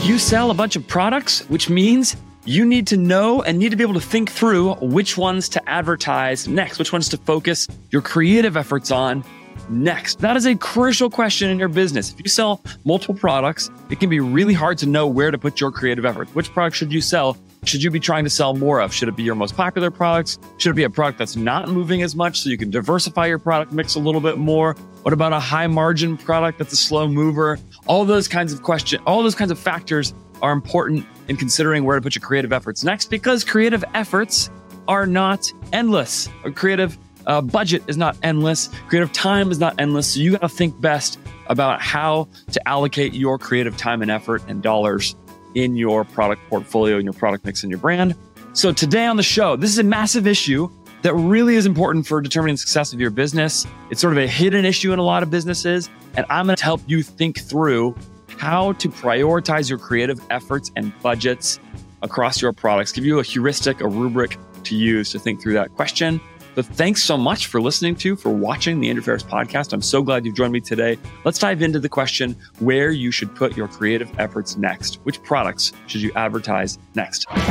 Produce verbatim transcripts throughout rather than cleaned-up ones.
You sell a bunch of products, which means you need to know and need to be able to think through which ones to advertise next, which ones to focus your creative efforts on next. That is a crucial question in your business. If you sell multiple products, it can be really hard to know where to put your creative efforts. Which product should you sell? Should you be trying to sell more of? Should it be your most popular products? Should it be a product that's not moving as much so you can diversify your product mix a little bit more? What about a high margin product that's a slow mover? All those kinds of questions, all those kinds of factors are important in considering where to put your creative efforts next, because creative efforts are not endless. A creative uh, budget is not endless. Creative time is not endless. So you got to think best about how to allocate your creative time and effort and dollars in your product portfolio, in your product mix, and your brand. So today on the show, this is a massive issue that really is important for determining the success of your business. It's sort of a hidden issue in a lot of businesses. And I'm going to help you think through how to prioritize your creative efforts and budgets across your products, give you a heuristic, a rubric to use to think through that question. So thanks so much for listening to, for watching the Andrew Ferris podcast. I'm so glad you've joined me today. Let's dive into the question where you should put your creative efforts next. Which products should you advertise next? All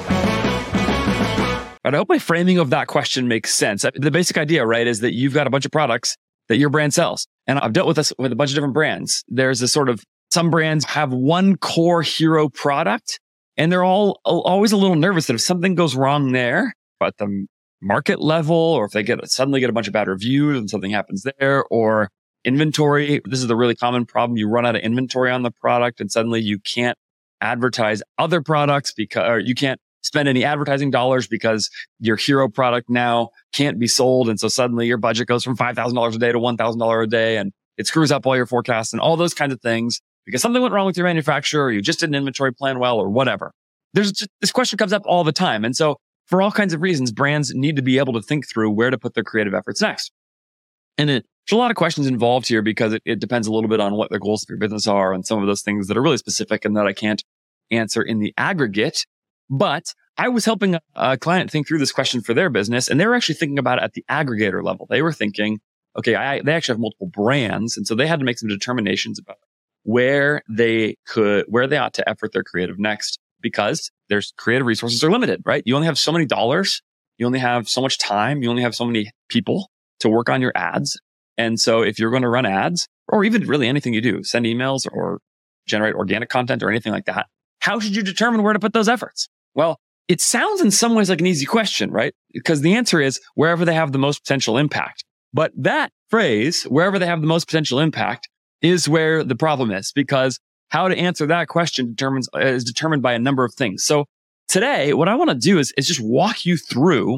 right, I hope my framing of that question makes sense. The basic idea, right, is that you've got a bunch of products that your brand sells. And I've dealt with this with a bunch of different brands. There's a sort of, some brands have one core hero product, and they're all always a little nervous that if something goes wrong there at the market level, or if they get suddenly get a bunch of bad reviews and something happens there, or inventory. This is the really common problem. You run out of inventory on the product and suddenly you can't advertise other products because, or you can't spend any advertising dollars because your hero product now can't be sold. And so suddenly your budget goes from five thousand dollars a day to one thousand dollars a day, and it screws up all your forecasts and all those kinds of things because something went wrong with your manufacturer, or you just didn't inventory plan well, or whatever. There's just, this question comes up all the time. And so for all kinds of reasons, brands need to be able to think through where to put their creative efforts next. And it, there's a lot of questions involved here because it, it depends a little bit on what the goals of your business are and some of those things that are really specific and that I can't answer in the aggregate. But I was helping a, a client think through this question for their business, and they were actually thinking about it at the aggregator level. They were thinking, okay, I, they actually have multiple brands. And so they had to make some determinations about where they could, where they ought to effort their creative next, because their creative resources are limited, right? You only have so many dollars. You only have so much time. You only have so many people to work on your ads. And so if you're going to run ads, or even really anything you do, send emails or generate organic content or anything like that, how should you determine where to put those efforts? Well, it sounds in some ways like an easy question, right? Because the answer is wherever they have the most potential impact. But that phrase, wherever they have the most potential impact, is where the problem is, because how to answer that question determines is determined by a number of things. So today, what I want to do is, is just walk you through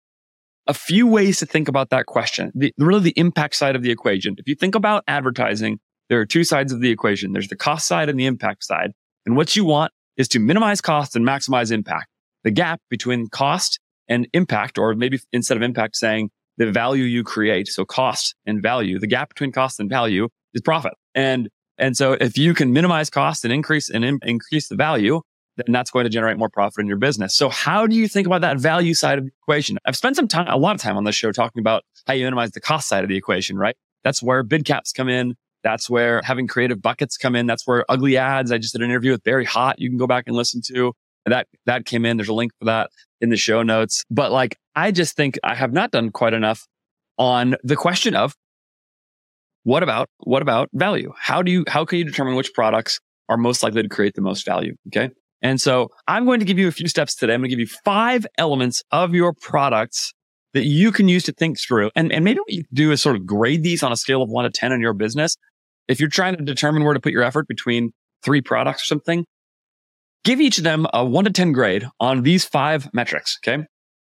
a few ways to think about that question, the, really the impact side of the equation. If you think about advertising, there are two sides of the equation. There's the cost side and the impact side. And what you want is to minimize cost and maximize impact. The gap between cost and impact, or maybe instead of impact, saying the value you create, so cost and value, the gap between cost and value is profit. And And so if you can minimize cost and increase and in, increase the value, then that's going to generate more profit in your business. So how do you think about that value side of the equation? I've spent some time, a lot of time on this show talking about how you minimize the cost side of the equation, right? That's where bid caps come in. That's where having creative buckets come in. That's where ugly ads. I just did an interview with Barry Hott. You can go back and listen to and that. That came in. There's a link for that in the show notes. But like, I just think I have not done quite enough on the question of, What about, what about value? How do you, how can you determine which products are most likely to create the most value? Okay. And so I'm going to give you a few steps today. I'm going to give you five elements of your products that you can use to think through. And, and maybe what you do is sort of grade these on a scale of one to ten in your business. If you're trying to determine where to put your effort between three products or something, give each of them a one to ten grade on these five metrics. Okay.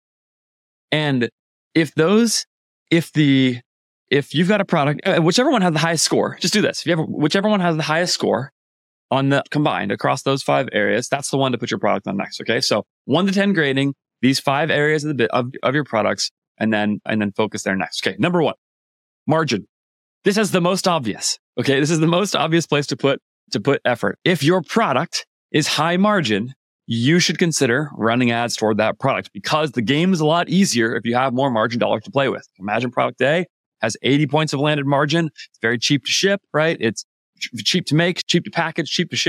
And if those, if the, If you've got a product, whichever one has the highest score, just do this. If you have, whichever one has the highest score on the combined across those five areas, that's the one to put your product on next. Okay. So one to ten grading these five areas of the bit of, of your products, and then, and then focus there next. Okay. Number one, margin. This is the most obvious. Okay. This is the most obvious place to put, to put effort. If your product is high margin, you should consider running ads toward that product, because the game is a lot easier if you have more margin dollars to play with. Imagine product A has eighty points of landed margin. It's very cheap to ship, right? It's cheap to make, cheap to package, cheap to ship.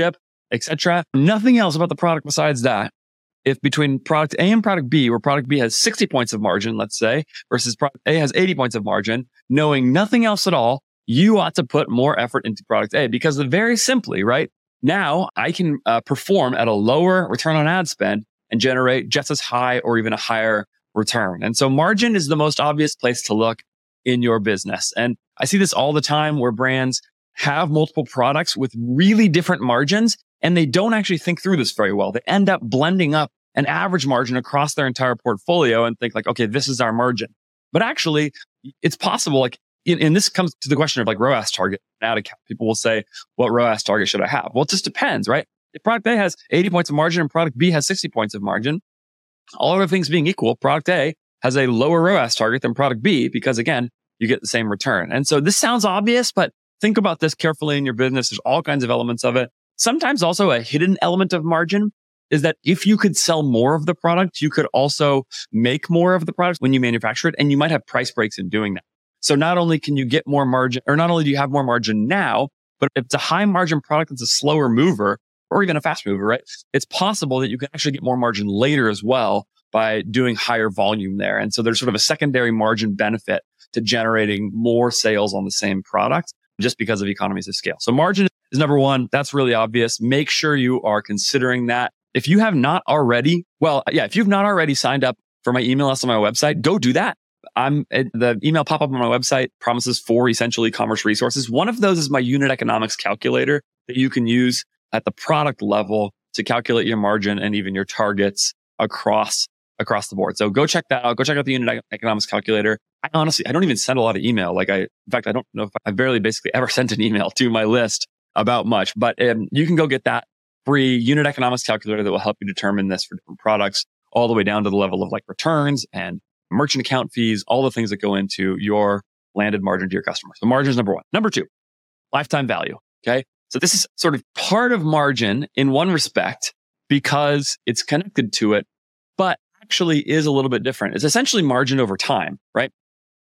et cetera. Nothing else about the product besides that. If between product A and product B, where product B has sixty points of margin, let's say, versus product A has eighty points of margin, knowing nothing else at all, you ought to put more effort into product A because very simply, right? Now I can uh, perform at a lower return on ad spend and generate just as high or even a higher return. And so margin is the most obvious place to look in your business. And I see this all the time where brands have multiple products with really different margins, and they don't actually think through this very well. They end up blending up an average margin across their entire portfolio and think like, okay, this is our margin. But actually, it's possible, like, and this comes to the question of like R O A S target, ad account. People will say, what R O A S target should I have? Well, it just depends, right? If product A has eighty points of margin and product B has sixty points of margin, all other things being equal, product A has a lower R O A S target than product B because, again, you get the same return. And so this sounds obvious, but think about this carefully in your business. There's all kinds of elements of it. Sometimes also a hidden element of margin is that if you could sell more of the product, you could also make more of the product when you manufacture it, and you might have price breaks in doing that. So not only can you get more margin, or not only do you have more margin now, but if it's a high margin product that's a slower mover or even a fast mover, right? It's possible that you can actually get more margin later as well by doing higher volume there. And so there's sort of a secondary margin benefit to generating more sales on the same product just because of economies of scale. So margin is number one. That's really obvious. Make sure you are considering that. If you have not already, well, yeah, if you've not already signed up for my email list on my website, go do that. I'm the email pop up on my website promises four essential e-commerce resources. One of those is my unit economics calculator that you can use at the product level to calculate your margin and even your targets across across the board. So go check that out. Go check out the unit economics calculator. I honestly, I don't even send a lot of email. Like I, in fact, I don't know if I barely basically ever sent an email to my list about much, but um, you can go get that free unit economics calculator that will help you determine this for different products all the way down to the level of like returns and merchant account fees, all the things that go into your landed margin to your customer. So margin is number one. Number two, lifetime value. Okay. So this is sort of part of margin in one respect because it's connected to it, but actually is a little bit different. It's essentially margin over time, right?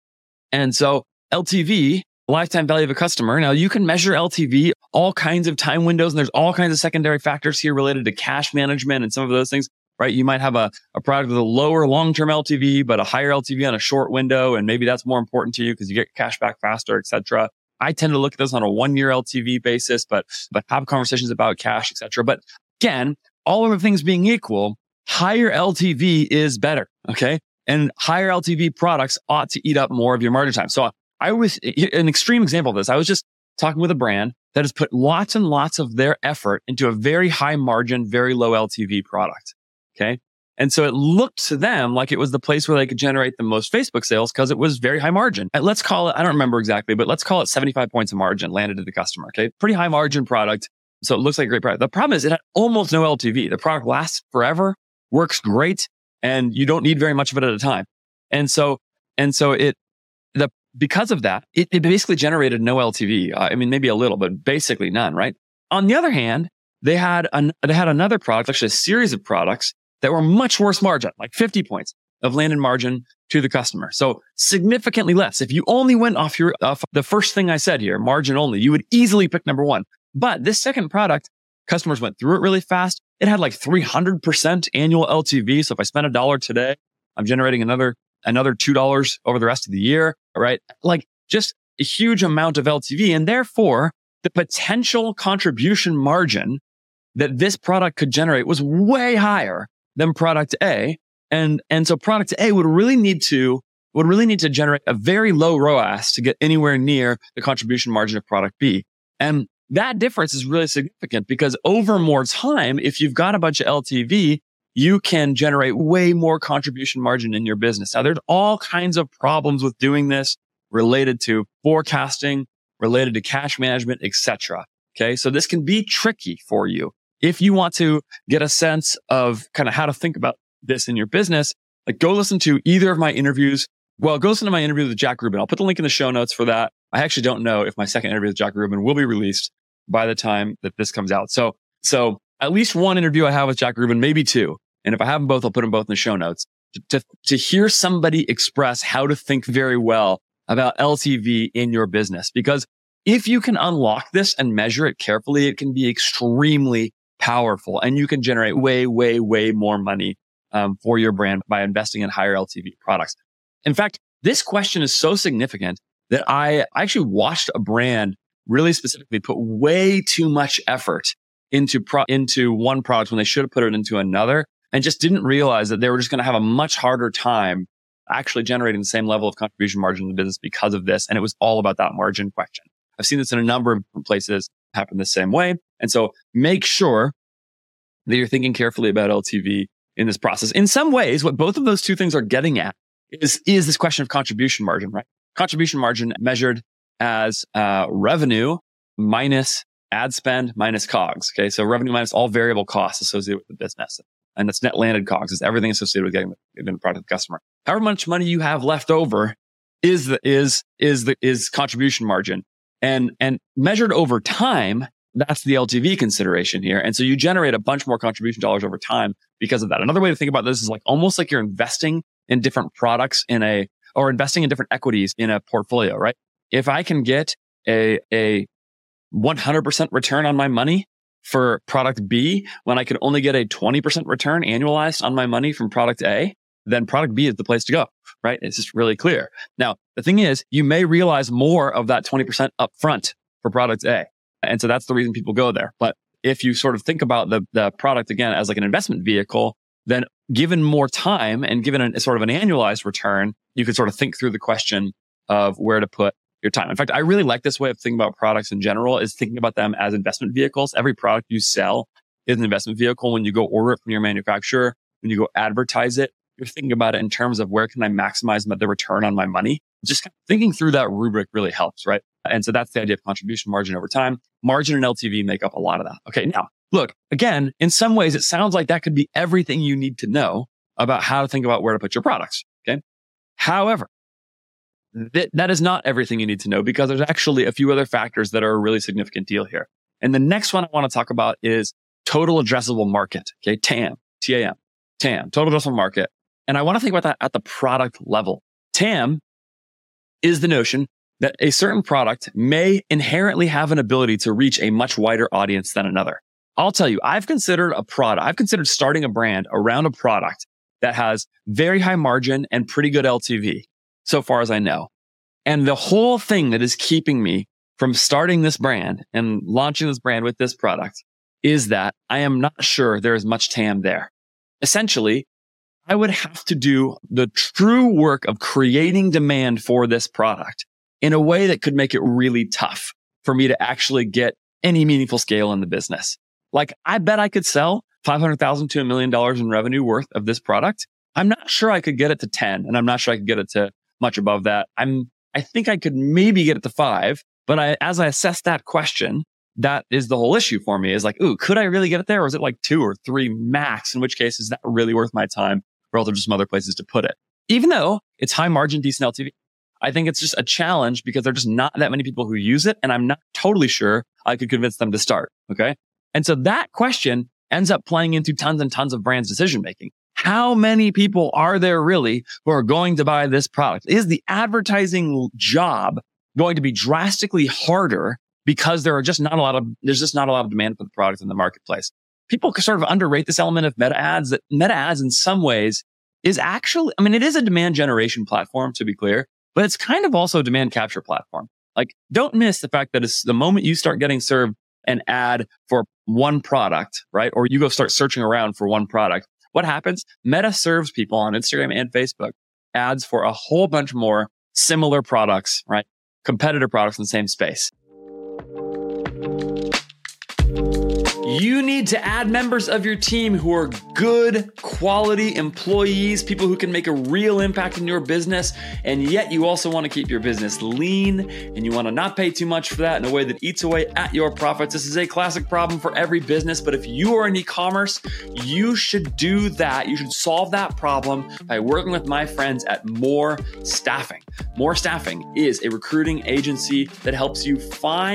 And so L T V, lifetime value of a customer. Now you can measure L T V, all kinds of time windows, and there's all kinds of secondary factors here related to cash management and some of those things, right? You might have a, a product with a lower long-term L T V, but a higher L T V on a short window. And maybe that's more important to you because you get cash back faster, et cetera. I tend to look at this on a one-year L T V basis, but, but have conversations about cash, et cetera. But again, all of the things being equal, higher L T V is better. Okay. And higher L T V products ought to eat up more of your margin time. So I was an extreme example of this. I was just talking with a brand that has put lots and lots of their effort into a very high margin, very low L T V product. Okay. And so it looked to them like it was the place where they could generate the most Facebook sales because it was very high margin. And let's call it, I don't remember exactly, but let's call it seventy-five points of margin landed to the customer. Okay. Pretty high margin product. So it looks like a great product. The problem is it had almost no L T V. The product lasts forever, works great, and you don't need very much of it at a time. And so, and so it, the, because of that, it, it basically generated no L T V. Uh, I mean, maybe a little, but basically none, right? On the other hand, they had an, they had another product, actually a series of products that were much worse margin, like fifty points of landed margin to the customer. So significantly less. If you only went off your, off the first thing I said here, margin only, you would easily pick number one. But this second product, customers went through it really fast. It had like three hundred percent annual L T V. So if I spend a dollar today, I'm generating another, another two dollars over the rest of the year, right? Like just a huge amount of L T V. And therefore the potential contribution margin that this product could generate was way higher than product A. And, and so product A would really need to, would really need to generate a very low R O A S to get anywhere near the contribution margin of product B. And that difference is really significant because over more time, if you've got a bunch of L T V, you can generate way more contribution margin in your business. Now, there's all kinds of problems with doing this related to forecasting, related to cash management, et cetera. Okay. So this can be tricky for you. If you want to get a sense of kind of how to think about this in your business, like go listen to either of my interviews. Well, go listen to my interview with Jack Rubin. I'll put the link in the show notes for that. I actually don't know if my second interview with Jack Rubin will be released by the time that this comes out. So, so at least one interview I have with Jack Rubin, maybe two. And if I have them both, I'll put them both in the show notes to, to, to hear somebody express how to think very well about L T V in your business. Because if you can unlock this and measure it carefully, it can be extremely powerful, and you can generate way, way, way more money um, for your brand by investing in higher L T V products. In fact, this question is so significant that I actually watched a brand really specifically put way too much effort into pro- into one product when they should have put it into another, and just didn't realize that they were just going to have a much harder time actually generating the same level of contribution margin in the business because of this. And it was all about that margin question. I've seen this in a number of different places happen the same way. And so make sure that you're thinking carefully about L T V in this process. In some ways, what both of those two things are getting at is, is this question of contribution margin, right? Contribution margin measured as uh, revenue minus ad spend minus COGS. Okay. So revenue minus all variable costs associated with the business. And that's net landed COGS. It's everything associated with getting the, getting the product to the customer. However much money you have left over is the, is, is the, is contribution margin. And, and measured over time, that's the L T V consideration here. And so you generate a bunch more contribution dollars over time because of that. Another way to think about this is like almost like you're investing in different products in a, or investing in different equities in a portfolio, right? If I can get a, a one hundred percent return on my money for product B, when I could only get a twenty percent return annualized on my money from product A, then product B is the place to go, right? It's just really clear. Now, the thing is, you may realize more of that twenty percent upfront for product A. And so that's the reason people go there. But if you sort of think about the, the product again as like an investment vehicle, then given more time and given a, a sort of an annualized return, you could sort of think through the question of where to put your time. In fact, I really like this way of thinking about products in general, is thinking about them as investment vehicles. Every product you sell is an investment vehicle. When you go order it from your manufacturer, when you go advertise it, you're thinking about it in terms of where can I maximize the return on my money? Just kind of thinking through that rubric really helps, right? And so that's the idea of contribution margin over time. Margin and L T V make up a lot of that. Okay. Now, look, again, in some ways, it sounds like that could be everything you need to know about how to think about where to put your products. Okay. However, th- that is not everything you need to know, because there's actually a few other factors that are a really significant deal here. And the next one I want to talk about is total addressable market. Okay. T A M, T A M, T A M, total addressable market. And I want to think about that at the product level. T A M is the notion that a certain product may inherently have an ability to reach a much wider audience than another. I'll tell you, I've considered a product, I've considered starting a brand around a product that has very high margin and pretty good L T V, so far as I know. And the whole thing that is keeping me from starting this brand and launching this brand with this product is that I am not sure there is much T A M there. Essentially, I would have to do the true work of creating demand for this product in a way that could make it really tough for me to actually get any meaningful scale in the business. Like, I bet I could sell five hundred thousand dollars to a million dollars in revenue worth of this product. I'm not sure I could get it to ten, and I'm not sure I could get it to much above that. I'm, I think I could maybe get it to five, but I, as I assess that question, that is the whole issue for me, is like, ooh, could I really get it there? Or is it like two or three max? In which case, is that really worth my time relative to some other places to put it? Even though it's high margin, decent L T V. I think it's just a challenge because there are just not that many people who use it. And I'm not totally sure I could convince them to start. Okay. And so that question ends up playing into tons and tons of brands' decision making. How many people are there really who are going to buy this product? Is the advertising job going to be drastically harder because there are just not a lot of, there's just not a lot of demand for the product in the marketplace? People sort of underrate this element of meta ads, that meta ads in some ways is actually, I mean, it is a demand generation platform, to be clear, but it's kind of also a demand capture platform. Like, don't miss the fact that it's the moment you start getting served an ad for one product, right? Or you go start searching around for one product. What happens? Meta serves people on Instagram and Facebook ads for a whole bunch more similar products, right? Competitor products in the same space. You need to add members of your team who are good quality employees, people who can make a real impact in your business. And yet you also want to keep your business lean, and you want to not pay too much for that in a way that eats away at your profits. This is a classic problem for every business. But if you are in e-commerce, you should do that. You should solve that problem by working with my friends at More Staffing. More Staffing is a recruiting agency that helps you find,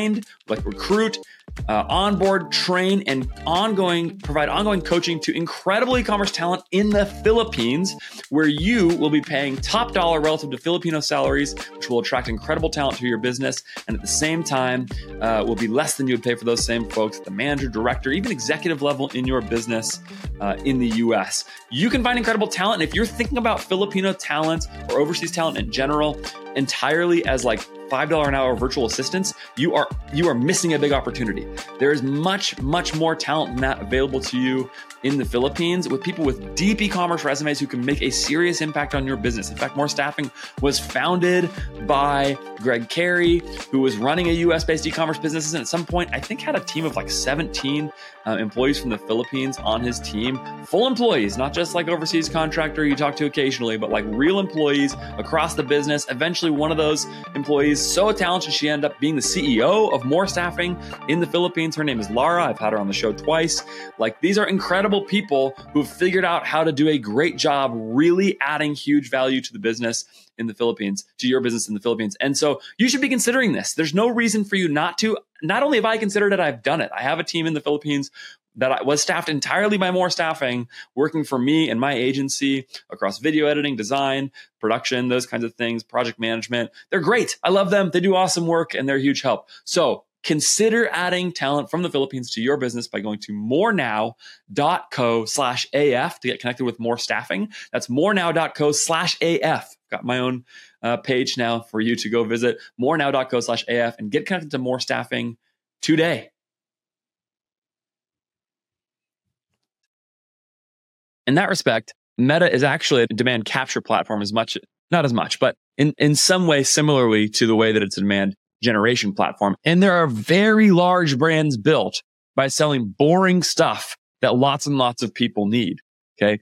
like recruit, uh, onboard, train, and ongoing provide ongoing coaching to incredible e-commerce talent in the Philippines, where you will be paying top dollar relative to Filipino salaries, which will attract incredible talent to your business, and at the same time uh, will be less than you would pay for those same folks at the manager, director, even executive level in your business uh, in the U S. You can find incredible talent, and if you're thinking about Filipino talent or overseas talent in general entirely as like five dollars an hour virtual assistants, you are you are missing a big opportunity. There is much, much more talent than that available to you in the Philippines with people with deep e-commerce resumes who can make a serious impact on your business. In fact, More Staffing was founded by Greg Carey, who was running a U S-based e-commerce business, and at some point, I think had a team of like seventeen uh, employees from the Philippines on his team. Full employees, not just like overseas contractor you talk to occasionally, but like real employees across the business. Eventually, one of those employees, so talented, she ended up being the C E O of More Staffing in the Philippines. Her name is Lara. I've had her on the show twice. Like, these are incredible people who've figured out how to do a great job really adding huge value to the business in the Philippines, to your business in the Philippines. And so you should be considering this. There's no reason for you not to. Not only have I considered it, I've done it. I have a team in the Philippines that was staffed entirely by More Staffing, working for me and my agency across video editing, design, production, those kinds of things, project management. They're great. I love them. They do awesome work and they're a huge help. So consider adding talent from the Philippines to your business by going to morenow.co slash AF to get connected with More Staffing. That's morenow.co slash AF. Got my own uh, page now for you to go visit morenow.co slash AF and get connected to More Staffing today. In that respect, Meta is actually a demand capture platform as much, not as much, but in, in some way similarly to the way that it's a demand generation platform. And there are very large brands built by selling boring stuff that lots and lots of people need. Okay.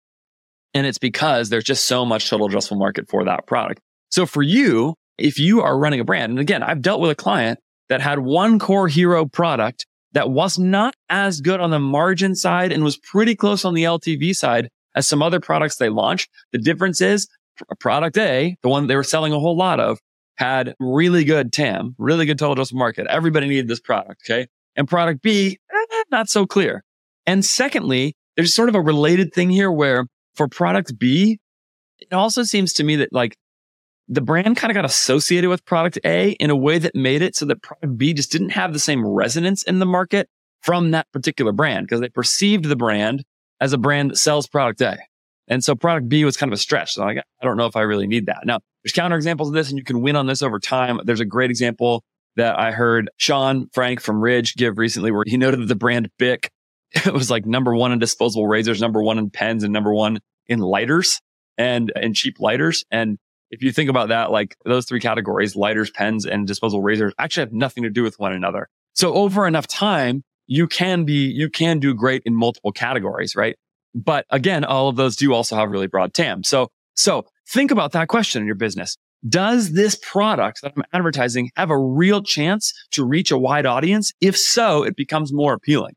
And it's because there's just so much total addressable market for that product. So for you, if you are running a brand, and again, I've dealt with a client that had one core hero product that was not as good on the margin side and was pretty close on the L T V side as some other products they launched. The difference is product A, the one they were selling a whole lot of, had really good T A M, really good total addressable market. Everybody needed this product, okay? And product B, eh, not so clear. And secondly, there's sort of a related thing here where for product B, it also seems to me that like the brand kind of got associated with product A in a way that made it so that product B just didn't have the same resonance in the market from that particular brand because they perceived the brand as a brand that sells product A. And so product B was kind of a stretch. So like, I don't know if I really need that. Now, there's counterexamples of this and you can win on this over time. There's a great example that I heard Sean Frank from Ridge give recently where he noted that the brand Bic, it was like number one in disposable razors, number one in pens, and number one in lighters and, and cheap lighters. And if you think about that, like those three categories, lighters, pens, and disposable razors actually have nothing to do with one another. So over enough time, you can be, you can do great in multiple categories, right? But again, all of those do also have really broad T A M. So, so think about that question in your business. Does this product that I'm advertising have a real chance to reach a wide audience? If so, it becomes more appealing.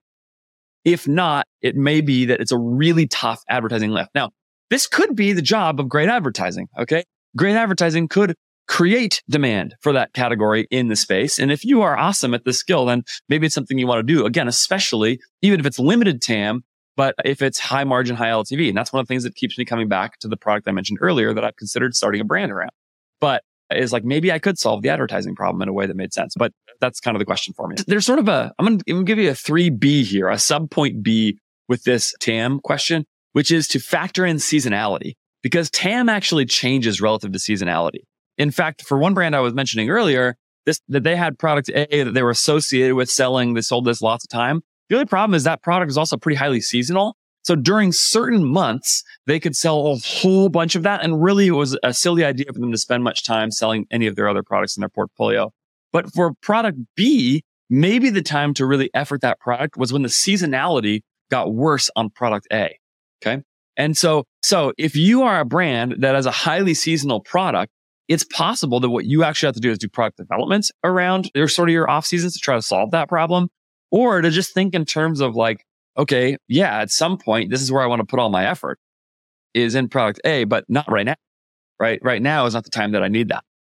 If not, it may be that it's a really tough advertising lift. Now, this could be the job of great advertising, okay? Great advertising could create demand for that category in the space. And if you are awesome at this skill, then maybe it's something you want to do. Again, especially even if it's limited T A M, but if it's high margin, high L T V. And that's one of the things that keeps me coming back to the product I mentioned earlier that I've considered starting a brand around. But is like, maybe I could solve the advertising problem in a way that made sense. But that's kind of the question for me. There's sort of a, I'm going to give you a three B here, a sub point B with this T A M question, which is to factor in seasonality. Because T A M actually changes relative to seasonality. In fact, for one brand I was mentioning earlier, this that they had product A that they were associated with selling, they sold this lots of time. The only problem is that product is also pretty highly seasonal. So during certain months, they could sell a whole bunch of that. And really, it was a silly idea for them to spend much time selling any of their other products in their portfolio. But for product B, maybe the time to really effort that product was when the seasonality got worse on product A. Okay. And so, so if you are a brand that has a highly seasonal product, it's possible that what you actually have to do is do product development around your sort of your off seasons to try to solve that problem, or to just think in terms of like, okay, yeah, at some point, this is where I want to put all my effort is in product A, but not right now, right? Right now is not the time that I need that.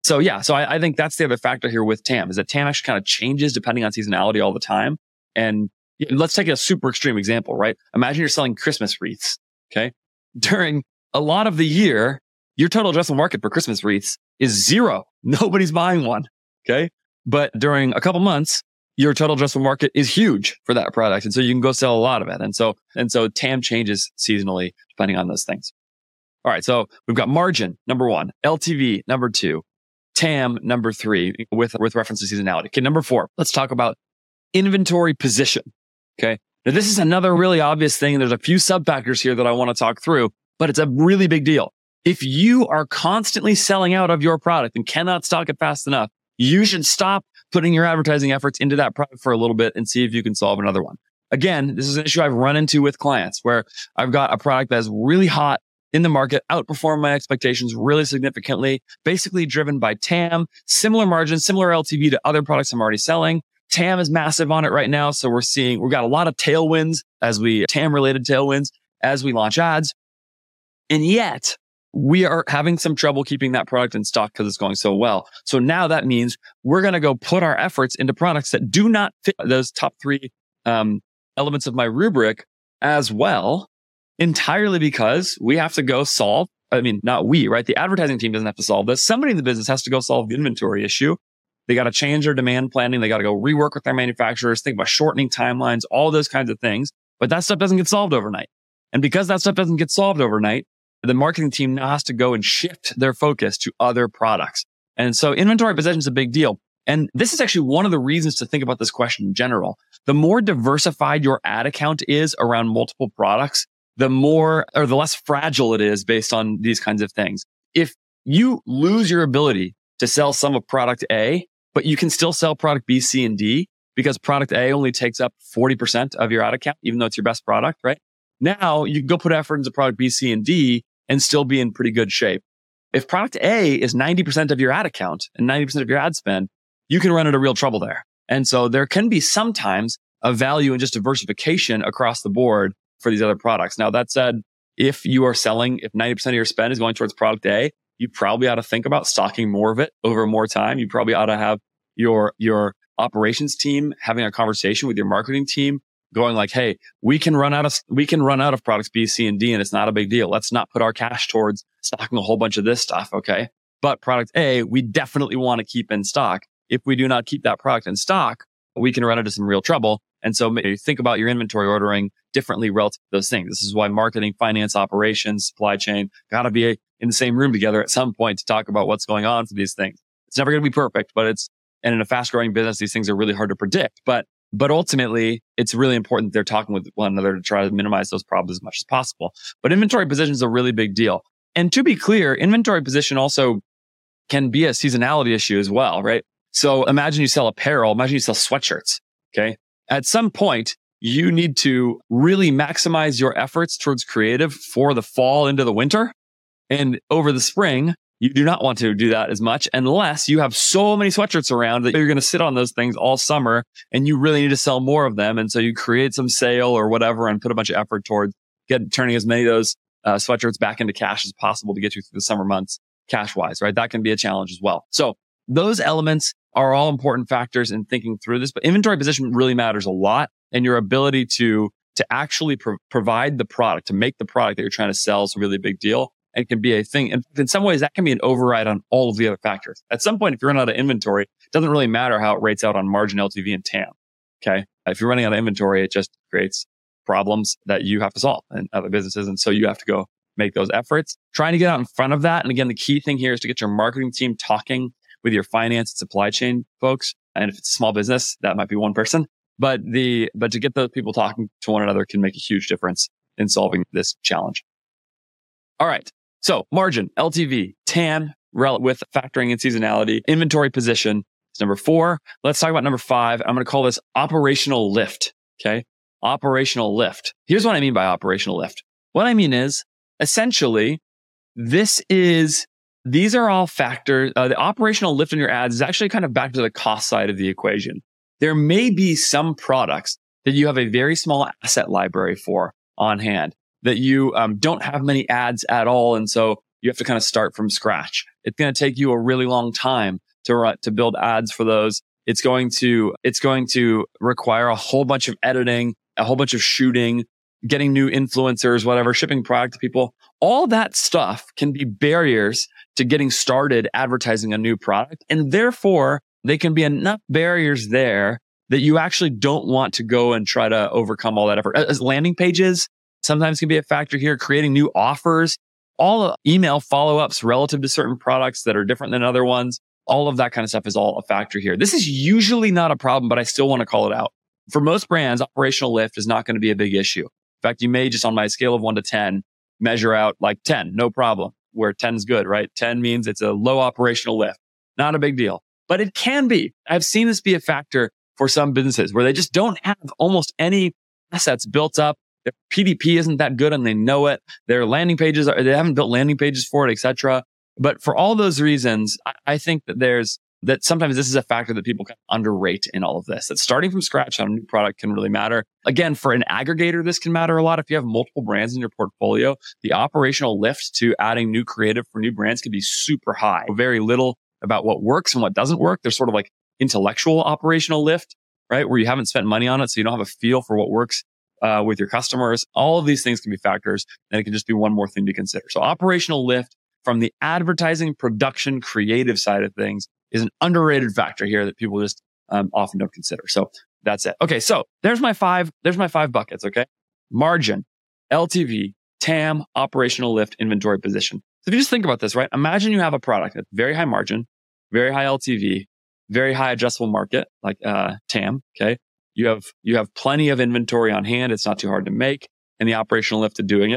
So yeah, so I, I think that's the other factor here with T A M is that T A M actually kind of changes depending on seasonality all the time. And let's take a super extreme example, right? Imagine you're selling Christmas wreaths. Okay. During a lot of the year, your total addressable market for Christmas wreaths is zero. Nobody's buying one. Okay. But during a couple months, your total addressable market is huge for that product. And so you can go sell a lot of it. And so, and so T A M changes seasonally depending on those things. All right. So we've got margin, number one, L T V, number two, T A M, number three, with, with reference to seasonality. Okay. Number four, let's talk about inventory position. Okay. Now this is another really obvious thing. There's a few sub factors here that I want to talk through, but it's a really big deal. If you are constantly selling out of your product and cannot stock it fast enough, you should stop putting your advertising efforts into that product for a little bit and see if you can solve another one. Again, this is an issue I've run into with clients where I've got a product that's really hot in the market, outperformed my expectations really significantly, basically driven by T A M, similar margins, similar L T V to other products I'm already selling. T A M is massive on it right now. So we're seeing, we've got a lot of tailwinds as we, T A M related tailwinds as we launch ads. And yet we are having some trouble keeping that product in stock because it's going so well. So now that means we're going to go put our efforts into products that do not fit those top three um, elements of my rubric as well, entirely because we have to go solve. I mean, not we, right? The advertising team doesn't have to solve this. Somebody in the business has to go solve the inventory issue. They got to change their demand planning. They got to go rework with their manufacturers, think about shortening timelines, all those kinds of things. But that stuff doesn't get solved overnight. And because that stuff doesn't get solved overnight, the marketing team now has to go and shift their focus to other products. And so inventory position is a big deal. And this is actually one of the reasons to think about this question in general. The more diversified your ad account is around multiple products, the more or the less fragile it is based on these kinds of things. If you lose your ability to sell some of product A, but you can still sell product B, C, and D because product A only takes up forty percent of your ad account, even though it's your best product, right? Now you can go put effort into product B, C, and D and still be in pretty good shape. If product A is ninety percent of your ad account and ninety percent of your ad spend, you can run into real trouble there. And so there can be sometimes a value in just diversification across the board for these other products. Now, that said, if you are selling, if ninety percent of your spend is going towards product A, you probably ought to think about stocking more of it over more time. You probably ought to have your, your operations team having a conversation with your marketing team going like, hey, we can run out of, we can run out of products B, C, and D, and it's not a big deal. Let's not put our cash towards stocking a whole bunch of this stuff. Okay. But product A, we definitely want to keep in stock. If we do not keep that product in stock, we can run into some real trouble. And so maybe think about your inventory ordering differently relative to those things. This is why marketing, finance, operations, supply chain got to be in the same room together at some point to talk about what's going on for these things. It's never going to be perfect, but it's, and in a fast growing business, these things are really hard to predict. But But ultimately, it's really important that they're talking with one another to try to minimize those problems as much as possible. But inventory position is a really big deal. And to be clear, inventory position also can be a seasonality issue as well, right? So imagine you sell apparel, imagine you sell sweatshirts, okay? At some point, you need to really maximize your efforts towards creative for the fall into the winter. And over the spring, you do not want to do that as much unless you have so many sweatshirts around that you're going to sit on those things all summer and you really need to sell more of them. And so you create some sale or whatever and put a bunch of effort towards get, turning as many of those uh, sweatshirts back into cash as possible to get you through the summer months cash wise, right? That can be a challenge as well. So those elements are all important factors in thinking through this, but inventory position really matters a lot, and your ability to, to actually pro- provide the product, to make the product that you're trying to sell is a really big deal. And can be a thing. And in some ways, that can be an override on all of the other factors. At some point, if you run out of inventory, it doesn't really matter how it rates out on margin, L T V, and T A M. Okay. If you're running out of inventory, it just creates problems that you have to solve in other businesses. And so you have to go make those efforts, trying to get out in front of that. And again, the key thing here is to get your marketing team talking with your finance and supply chain folks. And if it's a small business, that might be one person. But the, but to get those people talking to one another can make a huge difference in solving this challenge. All right. So margin, L T V, T A M, rel- with factoring in seasonality, inventory position is number four. Let's talk about number five. I'm going to call this operational lift. Okay. Operational lift. Here's what I mean by operational lift. What I mean is essentially this is, these are all factors. Uh, the operational lift in your ads is actually kind of back to the cost side of the equation. There may be some products that you have a very small asset library for on hand, that you um, don't have many ads at all. And so you have to kind of start from scratch. It's going to take you a really long time to run, to build ads for those. It's going to, it's going to require a whole bunch of editing, a whole bunch of shooting, getting new influencers, whatever, shipping product to people. All that stuff can be barriers to getting started advertising a new product. And therefore, they can be enough barriers there that you actually don't want to go and try to overcome all that effort. As landing pages sometimes can be a factor here, creating new offers, all email follow-ups relative to certain products that are different than other ones. All of that kind of stuff is all a factor here. This is usually not a problem, but I still want to call it out. For most brands, operational lift is not going to be a big issue. In fact, you may just on my scale of one to ten, measure out like ten, no problem, where ten is good, right? ten means it's a low operational lift. Not a big deal, but it can be. I've seen this be a factor for some businesses where they just don't have almost any assets built up. Their P D P isn't that good and they know it. Their landing pages are, they haven't built landing pages for it, et cetera. But for all those reasons, I, I think that there's, that sometimes this is a factor that people can underrate in all of this, that starting from scratch on a new product can really matter. Again, for an aggregator, this can matter a lot. If you have multiple brands in your portfolio, the operational lift to adding new creative for new brands can be super high. Very little about what works and what doesn't work. There's sort of like intellectual operational lift, right? Where you haven't spent money on it, so you don't have a feel for what works uh, with your customers. All of these things can be factors, and it can just be one more thing to consider. So operational lift from the advertising, production, creative side of things is an underrated factor here that people just um, often don't consider. So that's it. Okay, so there's my five. There's my five buckets. Okay, margin, L T V, T A M, operational lift, inventory position. So if you just think about this, right? Imagine you have a product that's very high margin, very high L T V, very high addressable market, like uh, T A M. Okay, you have you have plenty of inventory on hand. It's not too hard to make, and the operational lift of doing it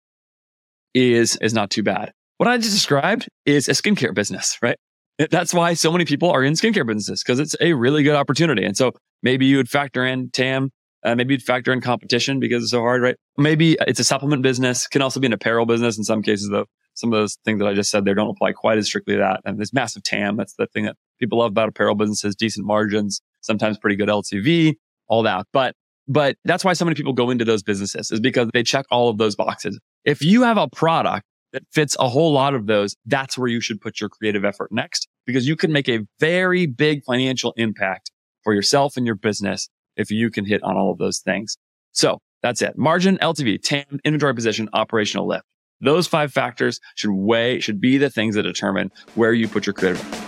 is is not too bad. What I just described is a skincare business, right? That's why so many people are in skincare businesses, because it's a really good opportunity. And so maybe you would factor in T A M, uh, maybe you'd factor in competition because it's so hard, right? Maybe it's a supplement business, can also be an apparel business in some cases, though. Some of those things that I just said there don't apply quite as strictly to that. And there's massive T A M. That's the thing that people love about apparel businesses, decent margins, sometimes pretty good L T V, all that. But, but that's why so many people go into those businesses, is because they check all of those boxes. If you have a product that fits a whole lot of those, that's where you should put your creative effort next, because you can make a very big financial impact for yourself and your business if you can hit on all of those things. So that's it. Margin, L T V, T A M, inventory position, operational lift. Those five factors should weigh, should be the things that determine where you put your creative effort.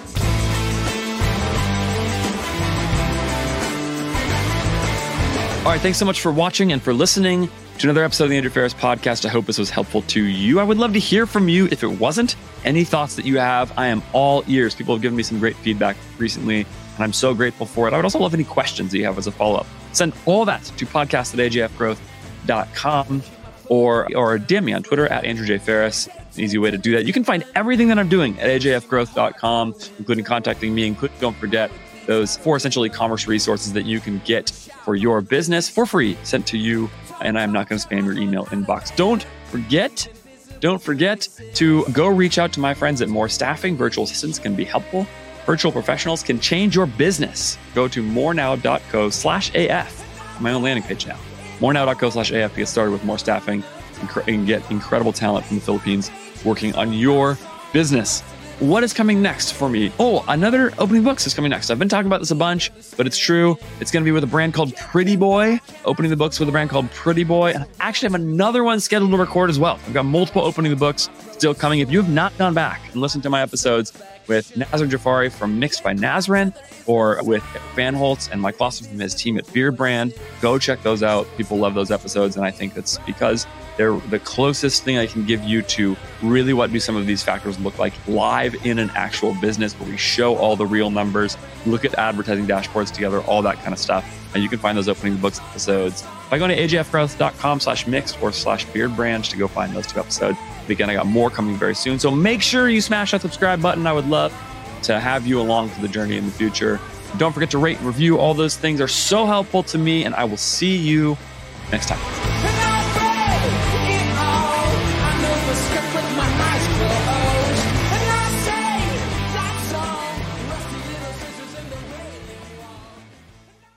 All right. Thanks so much for watching and for listening to another episode of the Andrew Ferris Podcast. I hope this was helpful to you. I would love to hear from you if it wasn't. Any thoughts that you have, I am all ears. People have given me some great feedback recently, and I'm so grateful for it. I would also love any questions that you have as a follow-up. Send all that to podcast at A J F growth dot com or, or D M me on Twitter at Andrew J. Ferris. An easy way to do that. You can find everything that I'm doing at A J F growth dot com, including contacting me, including, don't forget, those four essential e-commerce resources that you can get for your business for free, sent to you. And I'm not going to spam your email inbox. Don't forget, don't forget to go reach out to my friends at More Staffing. Virtual assistants can be helpful. Virtual professionals can change your business. Go to morenow.co slash AF. My own landing page now. morenow.co slash AF to get started with More Staffing and get incredible talent from the Philippines working on your business. What is coming next for me? Oh, another opening books is coming next. I've been talking about this a bunch, but it's true. It's going to be with a brand called Pretty Boy. Opening the books with a brand called Pretty Boy. And I actually have another one scheduled to record as well. I've got multiple opening the books still coming. If you have not gone back and listened to my episodes with Nazar Jafari from Mixed by Nazran, or with Van Holtz and Mike Lawson from his team at Beard Brand, go check those out. People love those episodes, and I think that's because they're the closest thing I can give you to really what do some of these factors look like live in an actual business, where we show all the real numbers, look at advertising dashboards together, all that kind of stuff. And you can find those opening books episodes by going to A J F growth dot com slash mixed or slash beard brand to go find those two episodes. But again, I got more coming very soon. So make sure you smash that subscribe button. I would love to have you along for the journey in the future. Don't forget to rate and review. All those things are so helpful to me, and I will see you next time.